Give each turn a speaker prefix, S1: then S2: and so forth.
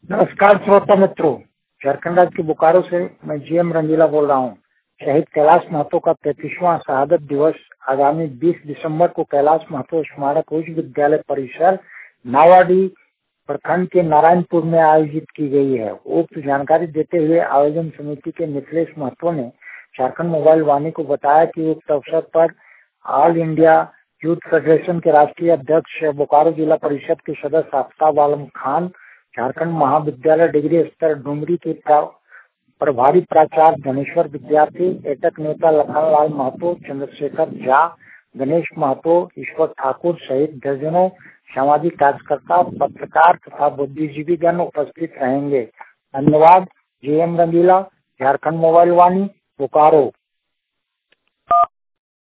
S1: नमस्कार श्रोता मित्रों, झारखंड राज्य के बोकारो से मैं जीएम रंगीला बोल रहा हूँ। शहीद कैलाश महतो का 35वां शहादत दिवस आगामी 20 दिसंबर को कैलाश महतो स्मारक उच्च विद्यालय परिसर नावाडी प्रखंड के नारायणपुर में आयोजित की गई है। उक्त जानकारी देते हुए आयोजन समिति के मिथिलेश महतो ने झारखंड मोबाइल वाणी को बताया कि उक्त अवसर पर ऑल इंडिया यूथ फेडरेशन के राष्ट्रीय अध्यक्ष बोकारो जिला परिषद के सदस्य आफ्ताब आलम खान, झारखंड महाविद्यालय डिग्री स्तर डुमरी के प्रभारी प्राचार्य धनेश्वर विद्यार्थी, एटक नेता लखनलाल महतो, चंद्रशेखर झा, गणेश महतो, ईश्वर ठाकुर सहित दर्जनों सामाजिक कार्यकर्ता, पत्रकार तथा बुद्धिजीवी गण उपस्थित रहेंगे। धन्यवाद। GM Rangila, Jharkhand mobile Vani, Bokaro.